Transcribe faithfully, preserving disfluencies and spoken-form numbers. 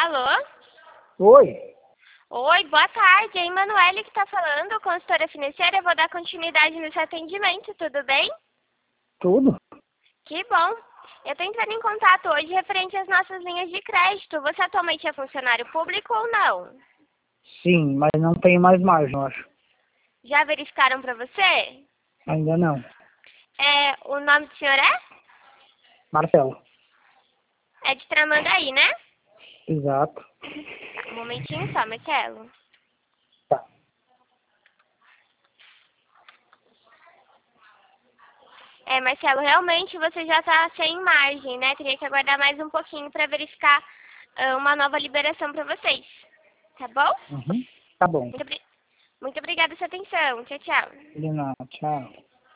Alô? Oi. Oi, boa tarde. É a Emanuele que está falando, consultora financeira. Eu vou dar continuidade nesse atendimento, tudo bem? Tudo? Que bom. Eu estou entrando em contato hoje referente às nossas linhas de crédito. Você atualmente é funcionário público ou não? Sim, mas não tem mais margem, eu acho. Já verificaram para você? Ainda não. É, o nome do senhor é? Marcelo. É de Tramandaí, né? Exato. Tá, um momentinho só, Marcelo. Tá. É, Marcelo, realmente você já está sem margem, né? Teria que aguardar mais um pouquinho para verificar ah, uma nova liberação para vocês. Tá bom? Uhum. Tá bom. Muito, obri- Muito obrigada pela sua atenção. Tchau, tchau. De nada. Tchau.